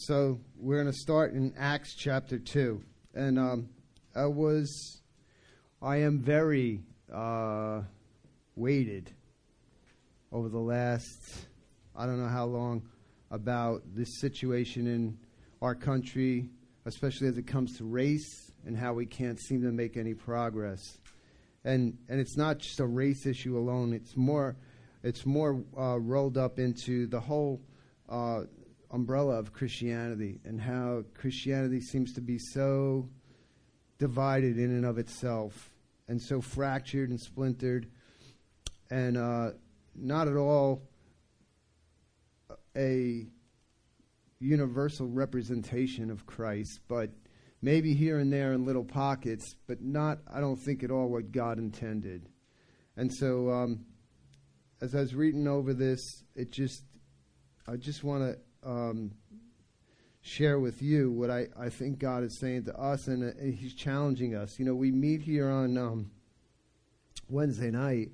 So we're going to start in Acts chapter 2. And I am very weighted over the last, I don't know how long, about this situation in our country, especially as it comes to race and how we can't seem to make any progress. And it's not just a race issue alone. It's more rolled up into the whole umbrella of Christianity, and how Christianity seems to be so divided in and of itself, and so fractured and splintered, and not at all a universal representation of Christ, but maybe here and there in little pockets, but not, I don't think, at all what God intended. And so as I was reading over this, I just want to share with you what I think God is saying to us, and He's challenging us. You know, we meet here on Wednesday night,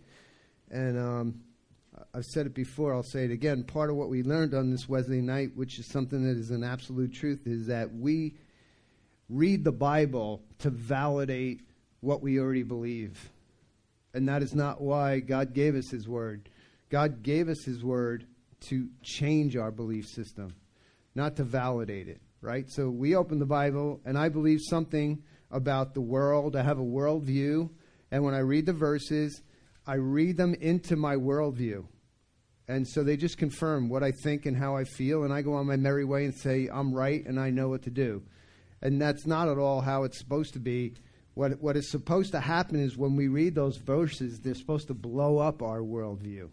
and I've said it before, I'll say it again. Part of what we learned on this Wednesday night, which is something that is an absolute truth, is that we read the Bible to validate what we already believe. And that is not why God gave us His Word. God gave us His Word to change our belief system, not to validate it, right? So we open the Bible, and I believe something about the world. I have a worldview, and when I read the verses, I read them into my worldview. And so they just confirm what I think and how I feel, and I go on my merry way and say, I'm right, and I know what to do. And that's not at all how it's supposed to be. What is supposed to happen is when we read those verses, they're supposed to blow up our worldview.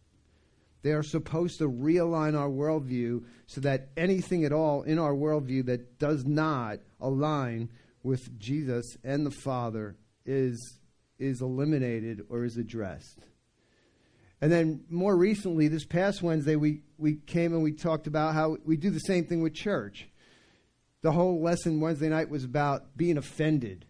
They are supposed to realign our worldview so that anything at all in our worldview that does not align with Jesus and the Father is eliminated or is addressed. And then more recently, this past Wednesday, we came and we talked about how we do the same thing with church. The whole lesson Wednesday night was about being offended.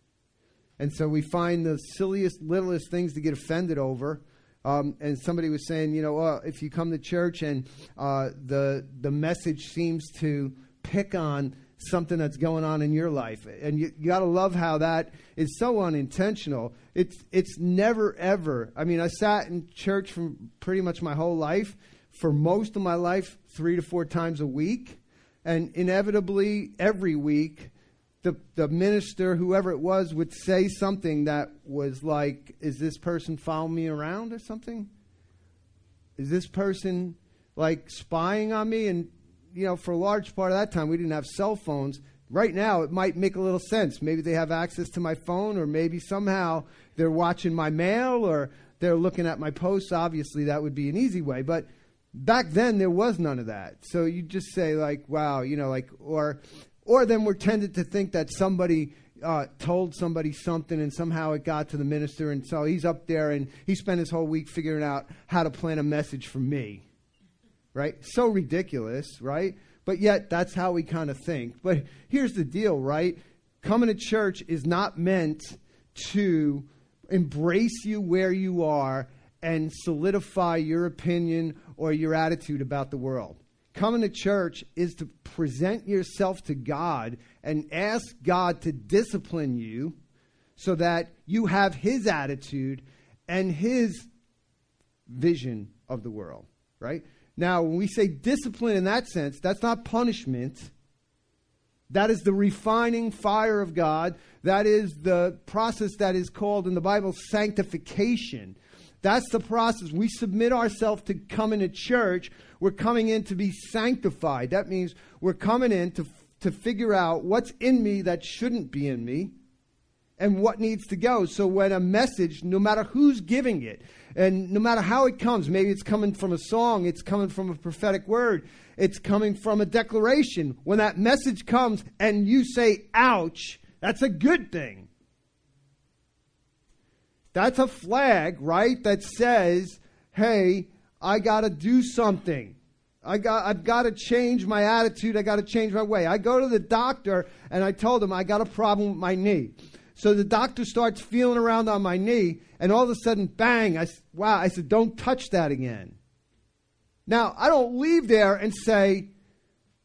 And so we find the silliest, littlest things to get offended over. And somebody was saying, if you come to church and the message seems to pick on something that's going on in your life, and you got to love how that is so unintentional. It's never, ever. I mean, I sat in church for pretty much my whole life, for most of my life, 3 to 4 times a week. And inevitably, every week, the minister, whoever it was, would say something that was like, is this person following me around or something? Is this person like spying on me? And, for a large part of that time, we didn't have cell phones. Right now, it might make a little sense. Maybe they have access to my phone, or maybe somehow they're watching my mail, or they're looking at my posts. Obviously, that would be an easy way. But back then, there was none of that. So you just say like, wow, or then we're tended to think that somebody told somebody something and somehow it got to the minister, and so he's up there and he spent his whole week figuring out how to plan a message for me, right? So ridiculous, right? But yet that's how we kind of think. But here's the deal, right? Coming to church is not meant to embrace you where you are and solidify your opinion or your attitude about the world. Coming to church is to present yourself to God and ask God to discipline you so that you have His attitude and His vision of the world, right? Now, when we say discipline in that sense, that's not punishment. That is the refining fire of God. That is the process that is called in the Bible sanctification. That's the process. We submit ourselves to coming to church. We're coming in to be sanctified. That means we're coming in to figure out what's in me that shouldn't be in me and what needs to go. So when a message, no matter who's giving it, and no matter how it comes, maybe it's coming from a song, it's coming from a prophetic word, it's coming from a declaration. When that message comes and you say, ouch, that's a good thing. That's a flag, right, that says, hey, I got to do something. I've got to change my attitude. I got to change my way. I go to the doctor and I told him I got a problem with my knee. So the doctor starts feeling around on my knee, and all of a sudden, bang, I said, don't touch that again. Now, I don't leave there and say,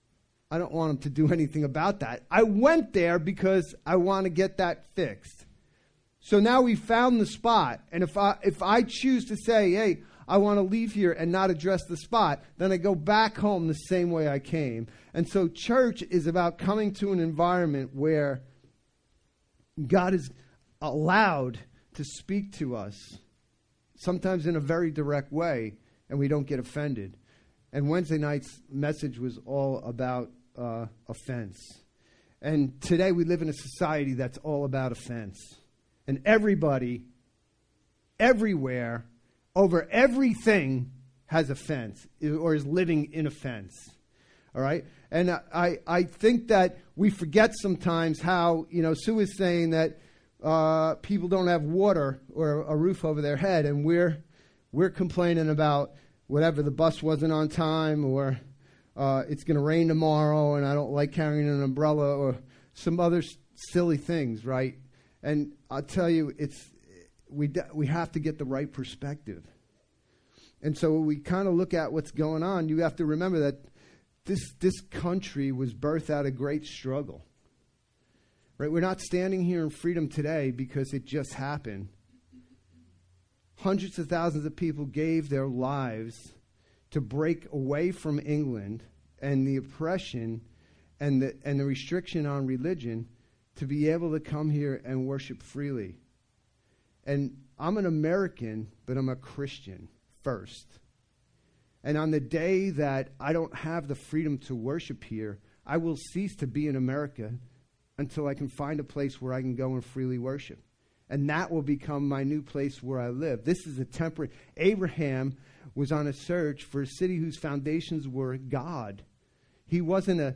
I don't want them to do anything about that. I went there because I want to get that fixed. So now we found the spot. And if I choose to say, hey, I want to leave here and not address the spot, then I go back home the same way I came. And so church is about coming to an environment where God is allowed to speak to us, sometimes in a very direct way, and we don't get offended. And Wednesday night's message was all about offense. And today we live in a society that's all about offense. And everybody, everywhere, over everything has offense or is living in offense. All right? And I think that we forget sometimes how, Sue is saying that people don't have water or a roof over their head, and we're complaining about whatever, the bus wasn't on time, or it's going to rain tomorrow and I don't like carrying an umbrella, or some other silly things, right? And I'll tell you, we have to get the right perspective. And so when we kind of look at what's going on, you have to remember that this country was birthed out of great struggle. Right? We're not standing here in freedom today because it just happened. Hundreds of thousands of people gave their lives to break away from England and the oppression and the restriction on religion to be able to come here and worship freely. And I'm an American, but I'm a Christian first. And on the day that I don't have the freedom to worship here, I will cease to be in America until I can find a place where I can go and freely worship. And that will become my new place where I live. This is a temporary. Abraham was on a search for a city whose foundations were God. He wasn't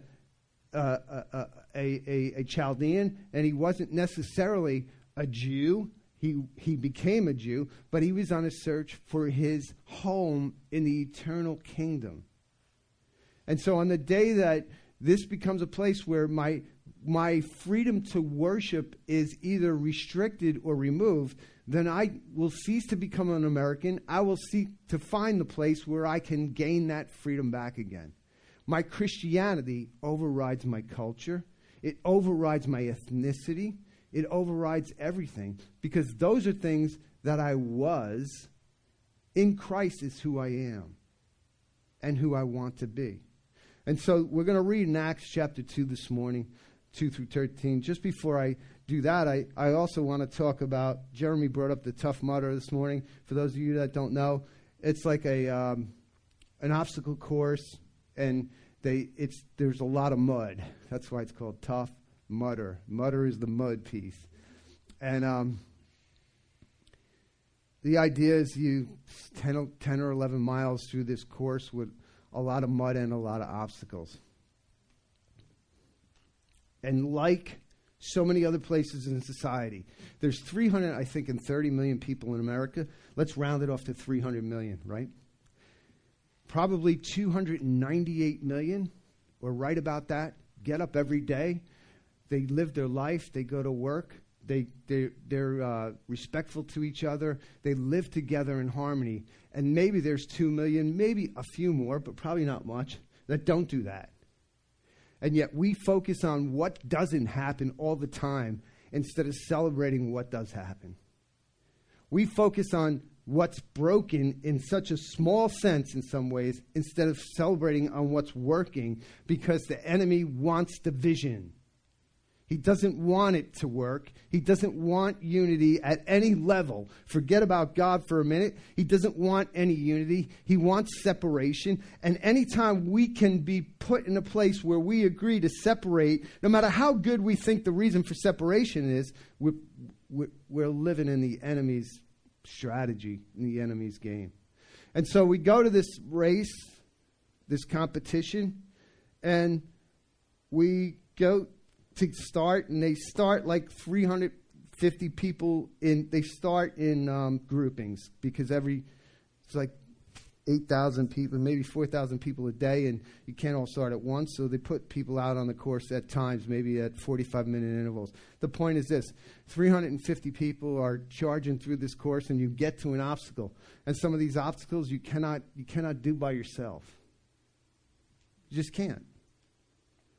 a Chaldean, and he wasn't necessarily a Jew. He became a Jew, but he was on a search for his home in the eternal kingdom. And so on the day that this becomes a place where my freedom to worship is either restricted or removed, then I will cease to become an American. I will seek to find the place where I can gain that freedom back again. My Christianity overrides my culture. It overrides my ethnicity. It overrides everything, because those are things that I was. In Christ is who I am and who I want to be. And so we're going to read in Acts chapter 2 this morning, 2 through 13. Just before I do that, I also want to talk about, Jeremy brought up the Tough Mudder this morning. For those of you that don't know, it's like an obstacle course, and there's a lot of mud. That's why it's called Tough Mudder. Mudder is the mud piece. And the idea is you 10 or 11 miles through this course with a lot of mud and a lot of obstacles. And like so many other places in society, there's 330 million people in America. Let's round it off to 300 million, right? Probably 298 million, or right about that, get up every day. They live their life. They go to work. They're respectful to each other. They live together in harmony. And maybe there's 2 million, maybe a few more, but probably not much, that don't do that. And yet we focus on what doesn't happen all the time instead of celebrating what does happen. We focus on what's broken in such a small sense in some ways instead of celebrating on what's working, because the enemy wants division. He doesn't want it to work. He doesn't want unity at any level. Forget about God for a minute. He doesn't want any unity. He wants separation. And anytime we can be put in a place where we agree to separate, no matter how good we think the reason for separation is, we're living in the enemy's strategy, in the enemy's game. And so we go to this race, this competition, and we go to start, and they start like 350 people they start in groupings, because it's like 8,000 people, maybe 4,000 people a day, and you can't all start at once, so they put people out on the course at times, maybe at 45-minute intervals. The point is this: 350 people are charging through this course, and you get to an obstacle, and some of these obstacles you cannot do by yourself. You just can't.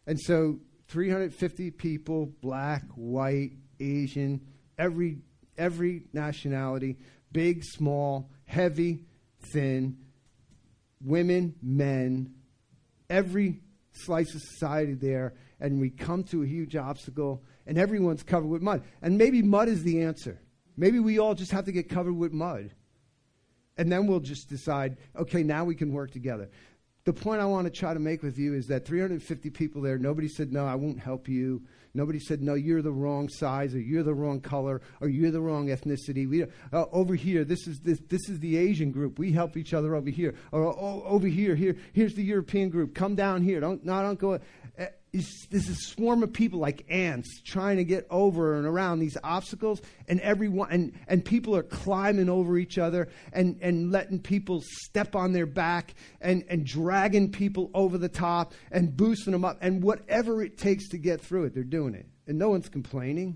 And so 350 people, black, white, Asian, every nationality, big, small, heavy, thin, women, men, every slice of society there, and we come to a huge obstacle, and everyone's covered with mud. And maybe mud is the answer. Maybe we all just have to get covered with mud. And then we'll just decide, okay, now we can work together. The point I want to try to make with you is that 350 people there, nobody said, no, I won't help you. Nobody said, no, you're the wrong size, or you're the wrong color, or you're the wrong ethnicity. Over here, this is the Asian group. We help each other over here. Or over here's the European group. Come down here. Don't go. This is a swarm of people like ants trying to get over and around these obstacles, and everyone and people are climbing over each other and letting people step on their back and dragging people over the top and boosting them up, and whatever it takes to get through it, they're doing it. And no one's complaining.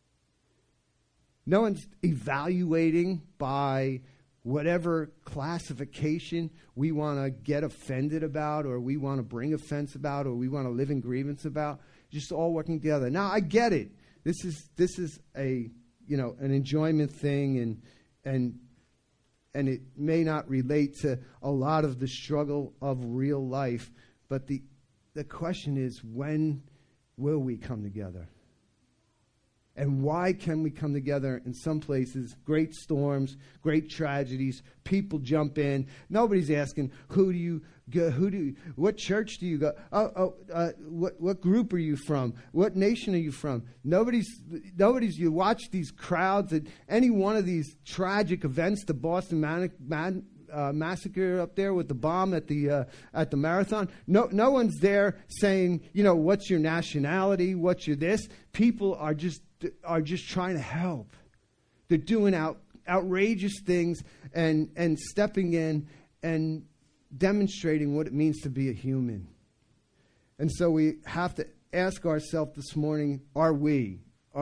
No one's evaluating by whatever classification we want to get offended about, or we want to bring offense about, or we want to live in grievance about, just all working together. Now, I get it. This is a, an enjoyment thing, and it may not relate to a lot of the struggle of real life, but the question is, when will we come together? And why can we come together in some places? Great storms, great tragedies, people jump in. Nobody's asking, who do you go? What church do you go? What group are you from? What nation are you from? Nobody's. You watch these crowds at any one of these tragic events, the Boston massacre up there with the bomb at the marathon. No one's there saying, what's your nationality? What's your this? People are just trying to help. They're doing outrageous things and stepping in and demonstrating what it means to be a human. And so we have to ask ourselves this morning: Are we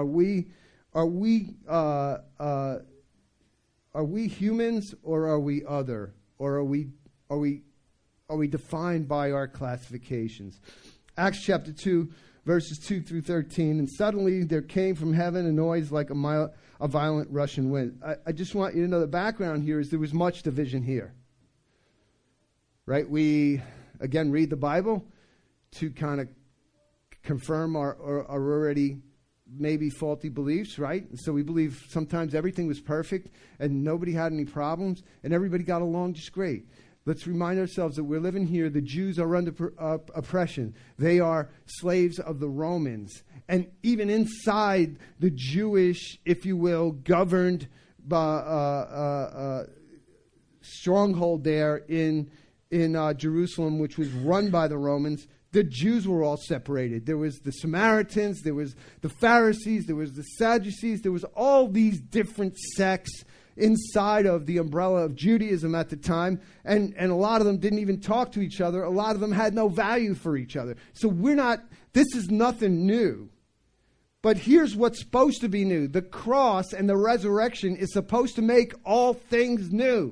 humans, or are we other, or are we defined by our classifications? Acts chapter 2. Verses 2 through 13, and suddenly there came from heaven a noise like a violent rushing wind. I just want you to know the background here is there was much division here. Right? We, again, read the Bible to kind of confirm our already maybe faulty beliefs, right? So we believe sometimes everything was perfect and nobody had any problems and everybody got along just great. Let's remind ourselves that we're living here. The Jews are under oppression. They are slaves of the Romans. And even inside the Jewish, if you will, governed stronghold there in Jerusalem, which was run by the Romans, the Jews were all separated. There was the Samaritans, there was the Pharisees, there was the Sadducees, there was all these different sects inside of the umbrella of Judaism at the time, and a lot of them didn't even talk to each other. A lot of them had no value for each other. So this is nothing new. But here's what's supposed to be new. The cross and the resurrection is supposed to make all things new.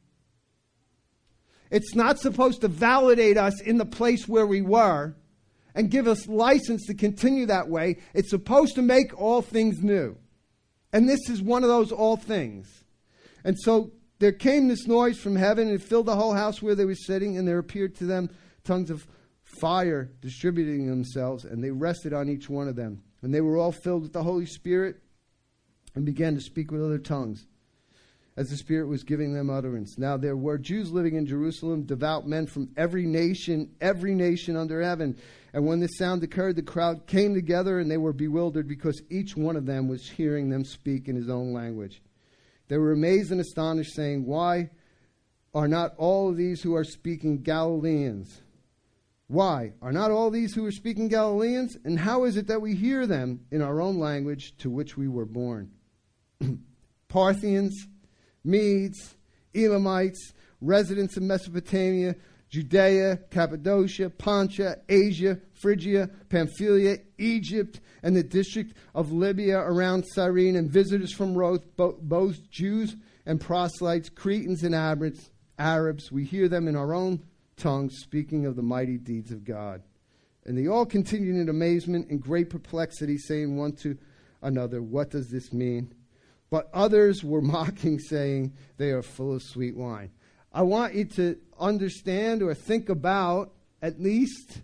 It's not supposed to validate us in the place where we were and give us license to continue that way. It's supposed to make all things new. And this is one of those all things. And so there came this noise from heaven, and it filled the whole house where they were sitting, and there appeared to them tongues of fire distributing themselves, and they rested on each one of them. And they were all filled with the Holy Spirit and began to speak with other tongues as the Spirit was giving them utterance. Now there were Jews living in Jerusalem, devout men from every nation under heaven. And when this sound occurred, the crowd came together, and they were bewildered because each one of them was hearing them speak in his own language. They were amazed and astonished, saying, "Why are not all of these who are speaking Galileans? Why are not all these who are speaking Galileans? And how is it that we hear them in our own language to which we were born?" Parthians, Medes, Elamites, residents of Mesopotamia, Judea, Cappadocia, Pontia, Asia, Phrygia, Pamphylia, Egypt, and the district of Libya around Cyrene, and visitors from both Jews and proselytes, Cretans and Arabs. We hear them in our own tongues speaking of the mighty deeds of God. And they all continued in amazement and great perplexity, saying one to another, "What does this mean?" But others were mocking, saying, "They are full of sweet wine." I want you to understand or think about at least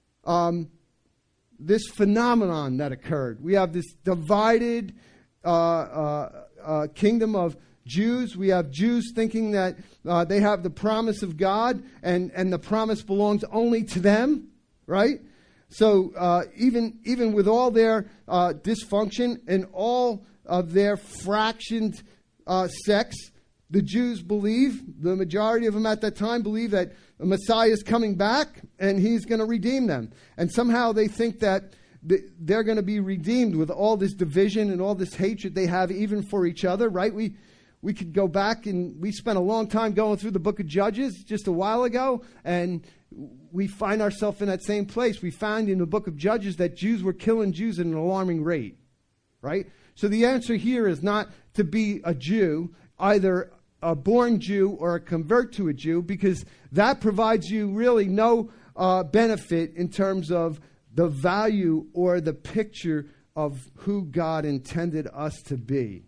this phenomenon that occurred. We have this divided kingdom of Jews. We have Jews thinking that they have the promise of God and the promise belongs only to them. Right? So even with all their dysfunction and all of their fractioned sects, the Jews believe, the majority of them at that time believe that the Messiah is coming back and he's going to redeem them. And somehow they think that they're going to be redeemed with all this division and all this hatred they have even for each other. Right? We could go back, and we spent a long time going through the book of Judges just a while ago, and we find ourselves in that same place. We find in the book of Judges that Jews were killing Jews at an alarming rate, right? So the answer here is not to be a Jew, either a born Jew or a convert to a Jew, because that provides you really no benefit in terms of the value or the picture of who God intended us to be.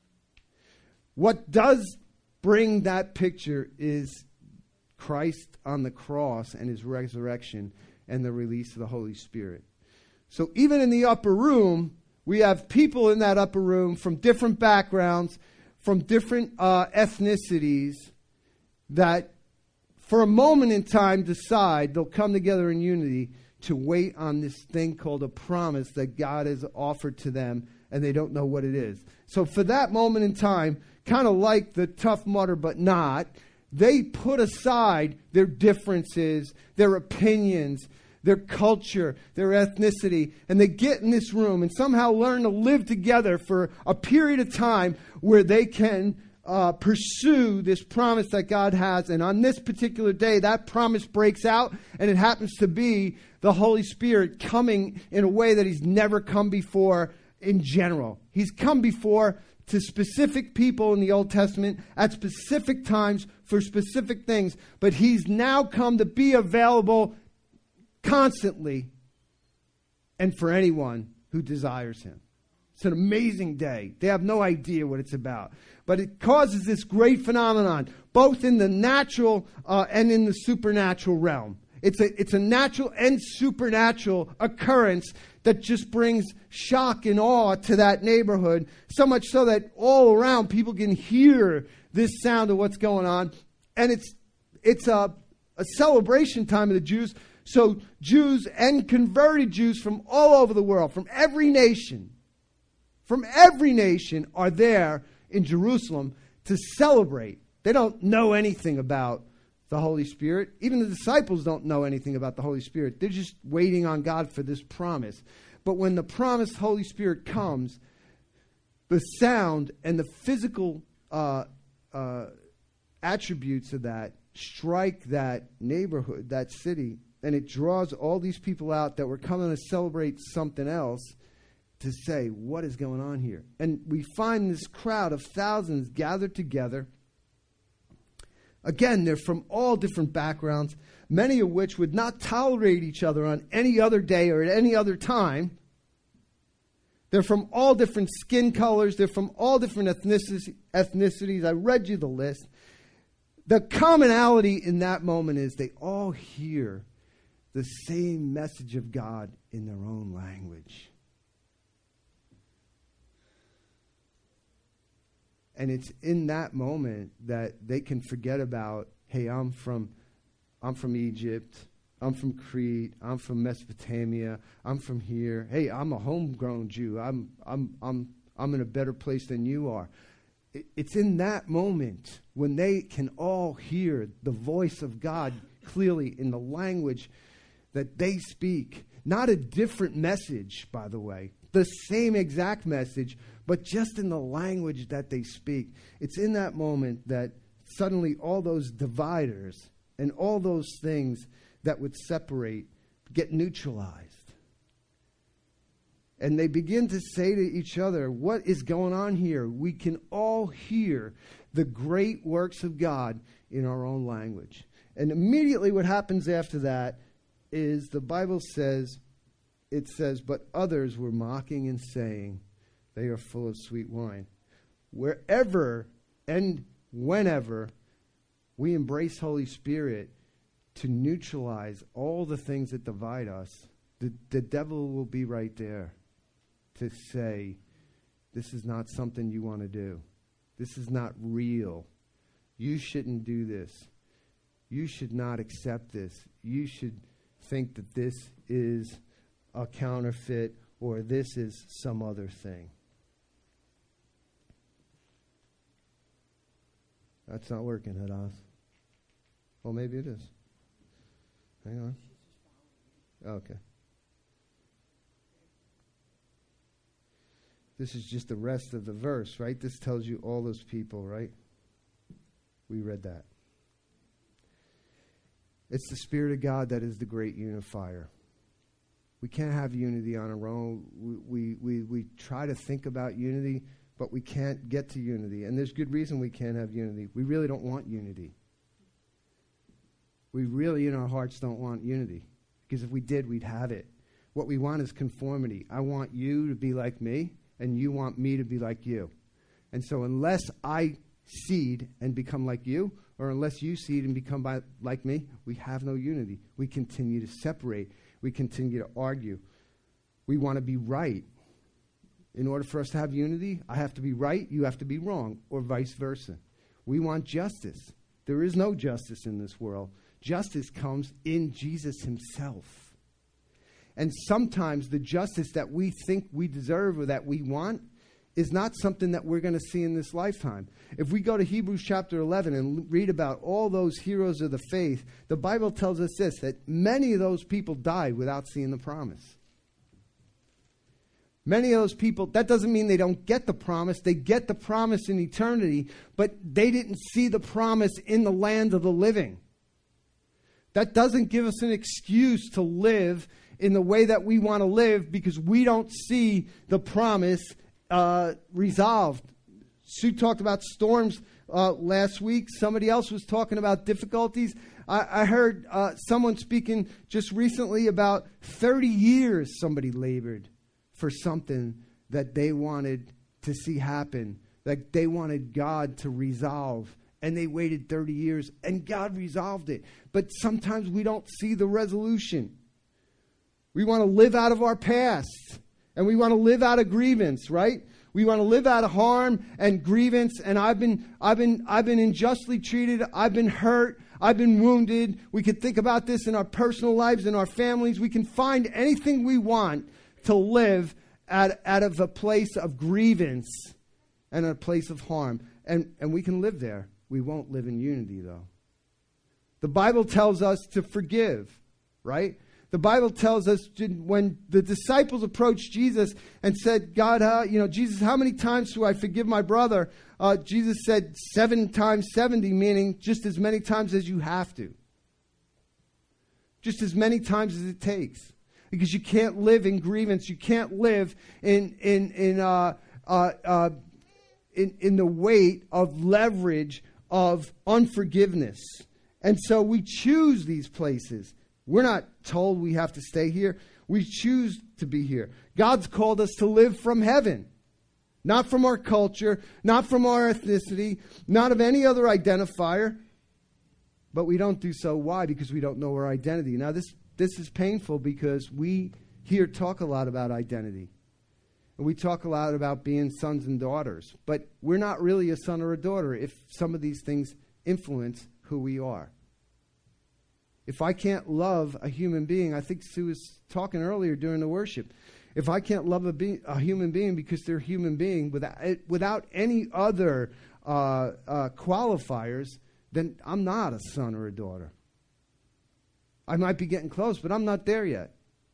What does bring that picture is Christ on the cross and his resurrection and the release of the Holy Spirit. So even in the upper room, we have people in that upper room from different backgrounds, from different ethnicities, that for a moment in time decide they'll come together in unity to wait on this thing called a promise that God has offered to them, and they don't know what it is. So for that moment in time, kind of like the Tough Mudder but not, they put aside their differences, their opinions, their culture, their ethnicity, and they get in this room and somehow learn to live together for a period of time where they can pursue this promise that God has. And on this particular day, that promise breaks out, and it happens to be the Holy Spirit coming in a way that he's never come before in general. He's come before to specific people in the Old Testament at specific times for specific things, but he's now come to be available constantly and for anyone who desires him. It's an amazing day. They have no idea what it's about. But it causes this great phenomenon, both in the natural and in the supernatural realm. It's a natural and supernatural occurrence that just brings shock and awe to that neighborhood, so much so that all around people can hear this sound of what's going on. And it's a celebration time of the Jews. So Jews and converted Jews from all over the world, from every nation are there in Jerusalem to celebrate. They don't know anything about the Holy Spirit. Even the disciples don't know anything about the Holy Spirit. They're just waiting on God for this promise. But when the promised Holy Spirit comes, the sound and the physical attributes of that strike that neighborhood, that city, and it draws all these people out that were coming to celebrate something else to say, what is going on here? And we find this crowd of thousands gathered together. Again, they're from all different backgrounds, many of which would not tolerate each other on any other day or at any other time. They're from all different skin colors. They're from all different ethnicities. I read you the list. The commonality in that moment is they all hear the same message of God in their own language. And it's in that moment that they can forget about, hey, I'm from Egypt, I'm from Crete, I'm from Mesopotamia, I'm from here. Hey, I'm a homegrown Jew. I'm in a better place than you are. It's in that moment when they can all hear the voice of God clearly in the language that they speak. Not a different message, by the way. The same exact message, but just in the language that they speak. It's in that moment that suddenly all those dividers and all those things that would separate get neutralized. And they begin to say to each other, what is going on here? We can all hear the great works of God in our own language. And immediately what happens after that is the Bible says, it says, but others were mocking and saying, they are full of sweet wine. Wherever and whenever we embrace Holy Spirit to neutralize all the things that divide us, the devil will be right there to say, this is not something you want to do. This is not real. You shouldn't do this. You should not accept this. You should think that this is a counterfeit or this is some other thing. That's not working, Hadas. Well, maybe it is. Hang on. Okay. This is just the rest of the verse, right? This tells you all those people, right? We read that. It's the Spirit of God that is the great unifier. We can't have unity on our own. We try to think about unity, but we can't get to unity. And there's good reason we can't have unity. We really don't want unity. We really, in our hearts, don't want unity. Because if we did, we'd have it. What we want is conformity. I want you to be like me, and you want me to be like you. And so unless I seed and become like you, or unless you seed and become like me, we have no unity. We continue to separate. We continue to argue. We want to be right. In order for us to have unity, I have to be right, you have to be wrong, or vice versa. We want justice. There is no justice in this world. Justice comes in Jesus himself. And sometimes the justice that we think we deserve or that we want is not something that we're going to see in this lifetime. If we go to Hebrews chapter 11 and read about all those heroes of the faith, the Bible tells us this, that many of those people died without seeing the promise. Many of those people, that doesn't mean they don't get the promise. They get the promise in eternity, but they didn't see the promise in the land of the living. That doesn't give us an excuse to live in the way that we want to live because we don't see the promise resolved. Sue talked about storms last week. Somebody else was talking about difficulties. I heard someone speaking just recently about 30 years somebody labored for something that they wanted to see happen, that they wanted God to resolve. And they waited 30 years, and God resolved it. But sometimes we don't see the resolution. We want to live out of our past, and we want to live out of grievance, right? We want to live out of harm and grievance, and I've been unjustly treated. I've been hurt. I've been wounded. We could think about this in our personal lives, in our families. We can find anything we want to live out of a place of grievance and a place of harm, and we can live there. We won't live in unity, though. The Bible tells us to forgive, right? The Bible tells us when the disciples approached Jesus and said, God, Jesus, how many times do I forgive my brother? Jesus said 7 times 70, meaning just as many times as you have to. Just as many times as it takes. Because you can't live in grievance. You can't live in the weight of leverage of unforgiveness. And so we choose these places. We're not told we have to stay here. We choose to be here. God's called us to live from heaven. Not from our culture, not from our ethnicity, not of any other identifier. But we don't do so. Why? Because we don't know our identity. Now this is painful because we here talk a lot about identity. And we talk a lot about being sons and daughters, but we're not really a son or a daughter if some of these things influence who we are. If I can't love a human being, I think Sue was talking earlier during the worship, if I can't love a human being because they're a human being without any other qualifiers, then I'm not a son or a daughter. I might be getting close, but I'm not there yet.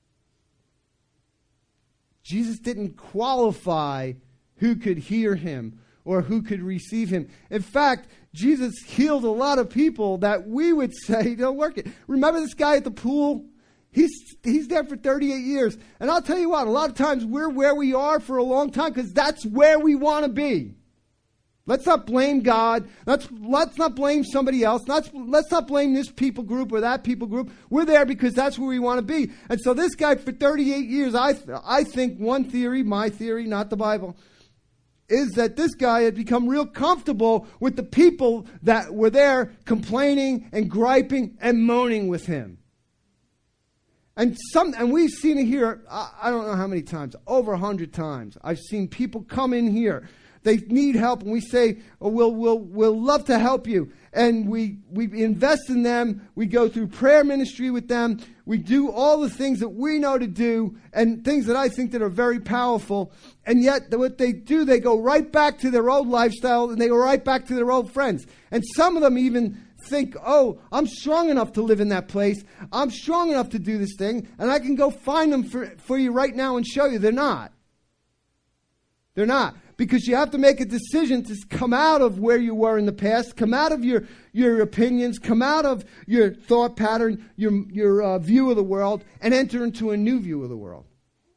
Jesus didn't qualify who could hear him or who could receive him. In fact, Jesus healed a lot of people that we would say don't work it. Remember this guy at the pool? He's there for 38 years. And I'll tell you what, a lot of times we're where we are for a long time because that's where we want to be. Let's not blame God. Let's not blame somebody else. Let's not blame this people group or that people group. We're there because that's where we want to be. And so this guy for 38 years, I think one theory, my theory, not the Bible, is that this guy had become real comfortable with the people that were there complaining and griping and moaning with him. And we've seen it here, I don't know how many times, over 100 times. I've seen people come in here. They need help, and we say, oh, we'll love to help you. And we invest in them. We go through prayer ministry with them. We do all the things that we know to do and things that I think that are very powerful. And yet what they do, they go right back to their old lifestyle, and they go right back to their old friends. And some of them even think, oh, I'm strong enough to live in that place. I'm strong enough to do this thing, and I can go find them for you right now and show you. They're not. They're not. Because you have to make a decision to come out of where you were in the past, come out of your opinions, come out of your thought pattern, your view of the world, and enter into a new view of the world.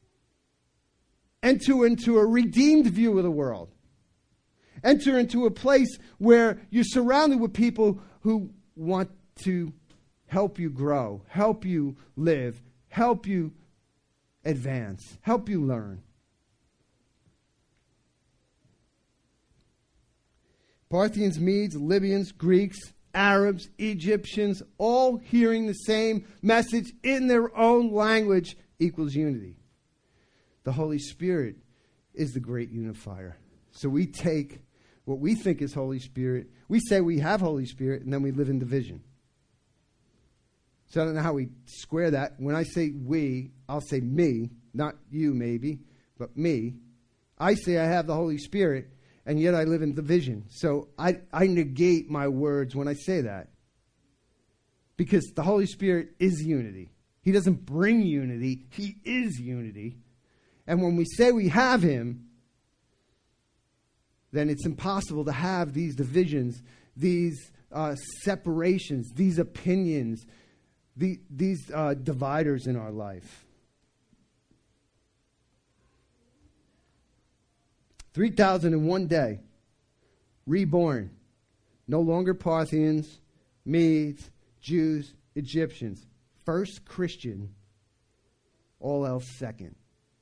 Enter into a redeemed view of the world. Enter into a place where you're surrounded with people who want to help you grow, help you live, help you advance, help you learn. Parthians, Medes, Libyans, Greeks, Arabs, Egyptians, all hearing the same message in their own language equals unity. The Holy Spirit is the great unifier. So we take what we think is Holy Spirit, we say we have Holy Spirit, and then we live in division. So I don't know how we square that. When I say we, I'll say me, not you maybe, but me. I say I have the Holy Spirit, and yet I live in division. So I negate my words when I say that. Because the Holy Spirit is unity. He doesn't bring unity. He is unity. And when we say we have Him, then it's impossible to have these divisions, these separations, these opinions, these dividers in our life. 3,001 day, reborn. No longer Parthians, Medes, Jews, Egyptians. First Christian, all else second.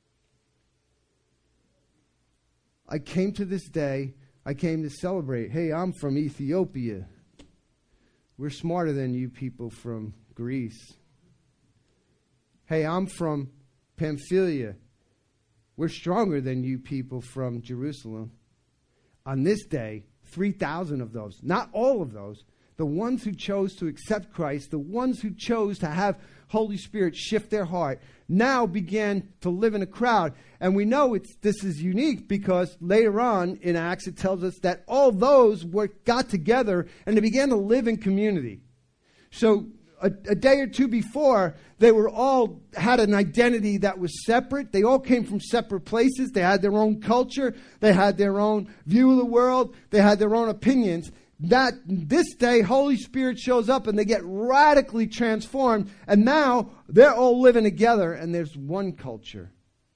I came to this day, I came to celebrate. Hey, I'm from Ethiopia. We're smarter than you people from Greece. Hey, I'm from Pamphylia. We're stronger than you people from Jerusalem. On this day, 3,000 of those, not all of those, the ones who chose to accept Christ, the ones who chose to have Holy Spirit shift their heart, now began to live in a crowd. And we know this is unique because later on in Acts it tells us that all those got together and they began to live in community. So a day or two before, they were all had an identity that was separate. They all came from separate places. They had their own culture. They had their own view of the world. They had their own opinions. That this day, Holy Spirit shows up and they get radically transformed. And now they're all living together and there's one culture.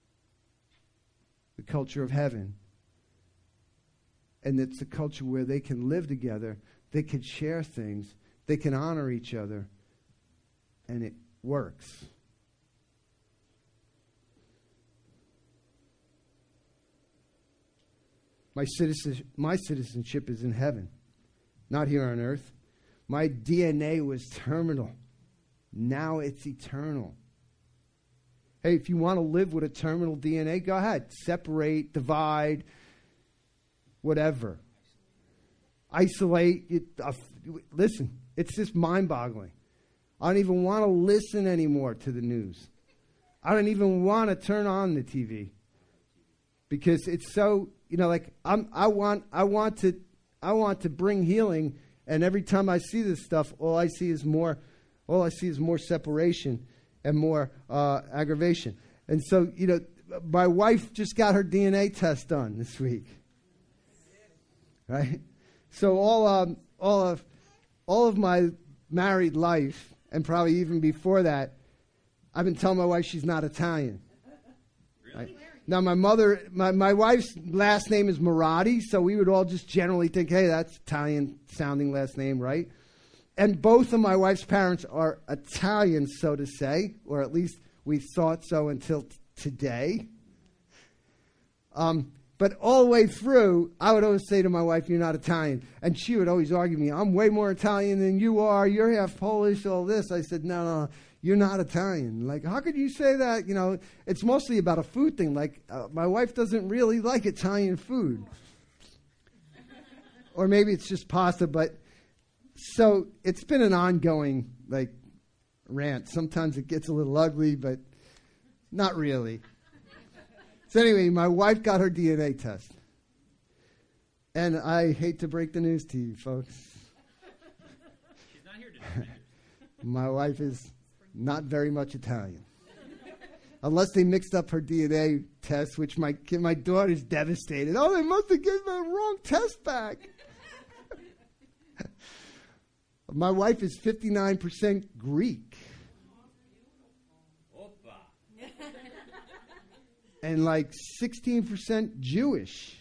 The culture of heaven. And it's a culture where they can live together. They can share things. They can honor each other. And it works. My citizenship is in heaven, not here on earth. My DNA was terminal. Now it's eternal. Hey, if you want to live with a terminal DNA, go ahead. Separate, divide, whatever. Isolate. Listen, it's just mind-boggling. I don't even want to listen anymore to the news. I don't even want to turn on the TV because it's so, I want to bring healing, and every time I see this stuff, all I see is more separation and more aggravation. And so, my wife just got her DNA test done this week. Right? So all of my married life, and probably even before that, I've been telling my wife she's not Italian. Really? Right? Now, my wife's last name is Marotti, so we would all just generally think, hey, that's Italian-sounding last name, right? And both of my wife's parents are Italian, so to say, or at least we thought so until today. But all the way through, I would always say to my wife, you're not Italian. And she would always argue with me, I'm way more Italian than you are. You're half Polish, all this. I said, no, you're not Italian. Like, how could you say that? You know, it's mostly about a food thing. Like, my wife doesn't really like Italian food. Or maybe it's just pasta. But so it's been an ongoing, like, rant. Sometimes it gets a little ugly, but not really. So anyway, my wife got her DNA test. And I hate to break the news to you, folks. She's not here today. My wife is not very much Italian. Unless they mixed up her DNA test, which my daughter's devastated. Oh, they must have given the wrong test back. My wife is 59% Greek. And like 16% Jewish.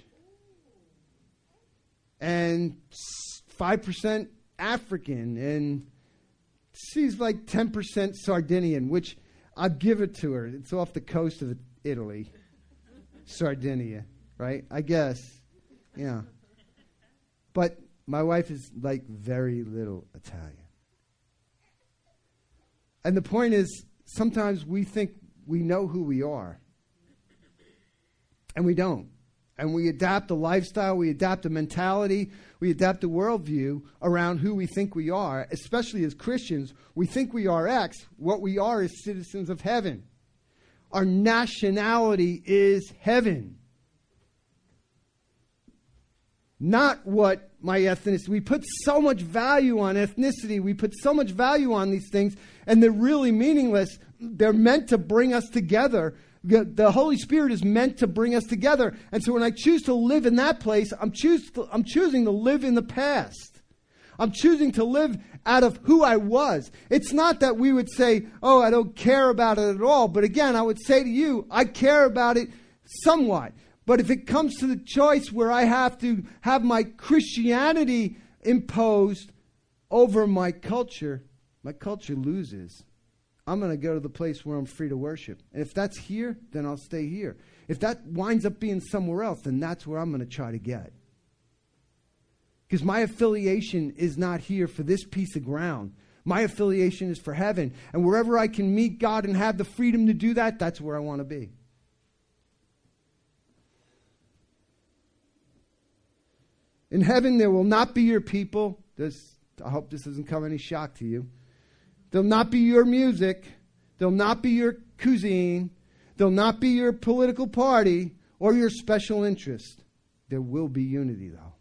And 5% African. And she's like 10% Sardinian, which I'll give it to her. It's off the coast of Italy. Sardinia, right? I guess. Yeah. But my wife is like very little Italian. And the point is, sometimes we think we know who we are. And we don't. And we adapt a lifestyle, we adapt a mentality, we adapt a worldview around who we think we are, especially as Christians. We think we are X. What we are is citizens of heaven. Our nationality is heaven. Not what my ethnicity. We put so much value on ethnicity. We put so much value on these things, and they're really meaningless. They're meant to bring us together. The Holy Spirit is meant to bring us together. And so when I choose to live in that place, I'm choosing to live in the past. I'm choosing to live out of who I was. It's not that we would say, oh, I don't care about it at all. But again, I would say to you, I care about it somewhat. But if it comes to the choice where I have to have my Christianity imposed over my culture loses. I'm going to go to the place where I'm free to worship. And if that's here, then I'll stay here. If that winds up being somewhere else, then that's where I'm going to try to get. Because my affiliation is not here for this piece of ground. My affiliation is for heaven. And wherever I can meet God and have the freedom to do that, that's where I want to be. In heaven, there will not be your people. I hope this doesn't come any shock to you. There'll not be your music. There'll not be your cuisine. There'll not be your political party or your special interest. There will be unity, though.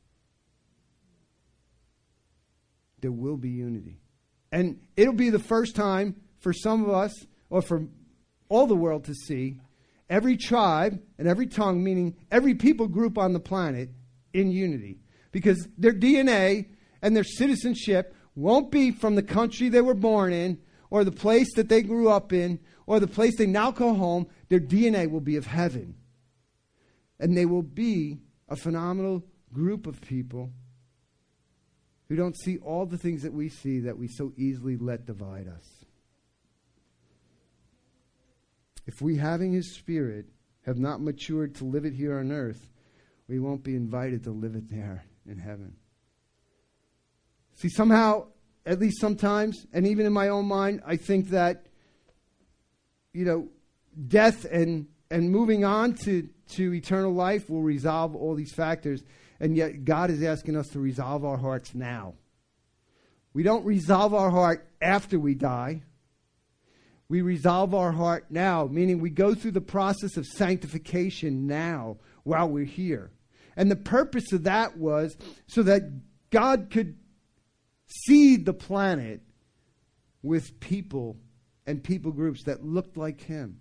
There will be unity. And it'll be the first time for some of us, or for all the world to see, every tribe and every tongue, meaning every people group on the planet, in unity. Because their DNA and their citizenship won't be from the country they were born in, or the place that they grew up in, or the place they now call home. Their DNA will be of heaven. And they will be a phenomenal group of people who don't see all the things that we see that we so easily let divide us. If we, having His Spirit, have not matured to live it here on earth, we won't be invited to live it there in heaven. See, somehow, at least sometimes, and even in my own mind, I think that, death and moving on to eternal life will resolve all these factors. And yet God is asking us to resolve our hearts now. We don't resolve our heart after we die. We resolve our heart now, meaning we go through the process of sanctification now while we're here. And the purpose of that was so that God could seed the planet with people and people groups that looked like Him.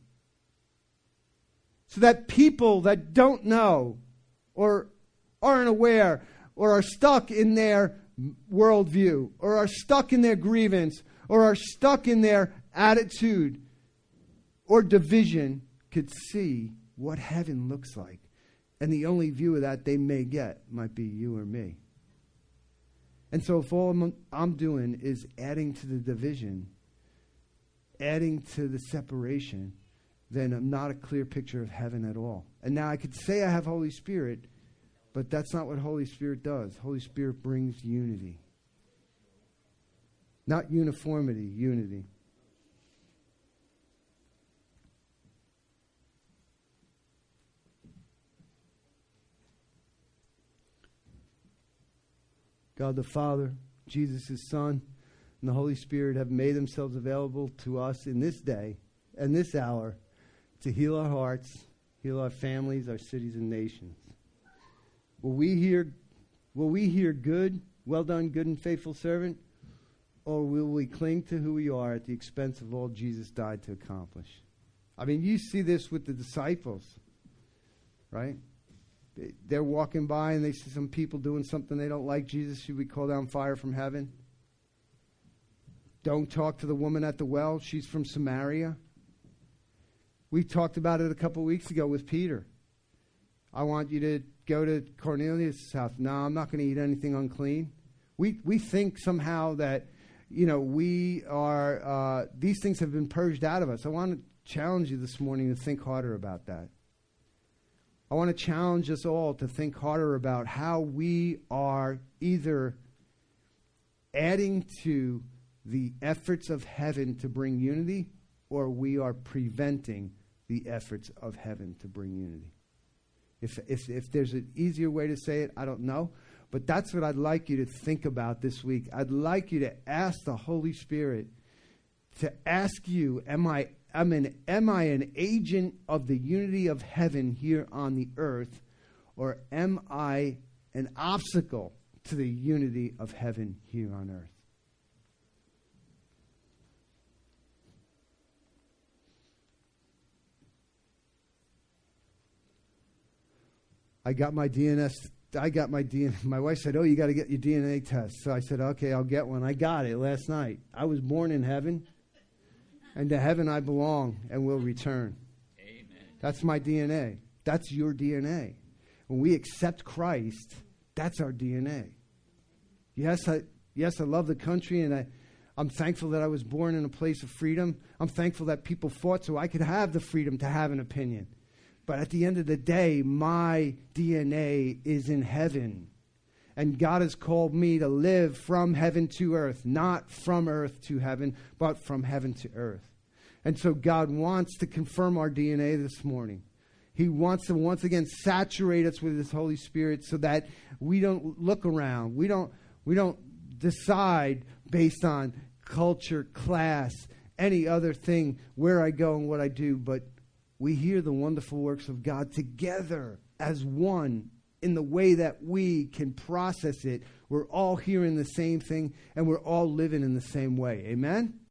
So that people that don't know or aren't aware or are stuck in their worldview or are stuck in their grievance or are stuck in their attitude or division could see what heaven looks like. And the only view of that they may get might be you or me. And so if all I'm doing is adding to the division, adding to the separation, then I'm not a clear picture of heaven at all. And now I could say I have Holy Spirit, but that's not what Holy Spirit does. Holy Spirit brings unity. Not uniformity, unity. God the Father, Jesus his Son, and the Holy Spirit have made themselves available to us in this day and this hour to heal our hearts, heal our families, our cities, and nations. Will we hear good, well done, good and faithful servant, or will we cling to who we are at the expense of all Jesus died to accomplish? I mean, you see this with the disciples, right? They're walking by and they see some people doing something they don't like. Jesus, should we call down fire from heaven? Don't talk to the woman at the well. She's from Samaria. We talked about it a couple weeks ago with Peter. I want you to go to Cornelius' house. No, I'm not going to eat anything unclean. We think somehow that, we are, these things have been purged out of us. I want to challenge you this morning to think harder about that. I want to challenge us all to think harder about how we are either adding to the efforts of heaven to bring unity, or we are preventing the efforts of heaven to bring unity. If there's an easier way to say it, I don't know. But that's what I'd like you to think about this week. I'd like you to ask the Holy Spirit to ask you, am I an agent of the unity of heaven here on the earth, or am I an obstacle to the unity of heaven here on earth? I got my DNA. My wife said, "Oh, you got to get your DNA test." So I said, "Okay, I'll get one." I got it last night. I was born in heaven, and to heaven I belong and will return. Amen. That's my DNA. That's your DNA. When we accept Christ, that's our DNA. Yes, I love the country, and I'm thankful that I was born in a place of freedom. I'm thankful that people fought so I could have the freedom to have an opinion. But at the end of the day, my DNA is in heaven. And God has called me to live from heaven to earth, not from earth to heaven, but from heaven to earth. And so God wants to confirm our DNA this morning. He wants to once again saturate us with His Holy Spirit so that we don't look around. We don't decide based on culture, class, any other thing, where I go and what I do, but we hear the wonderful works of God together as one in the way that we can process it. We're all hearing the same thing, and we're all living in the same way. Amen?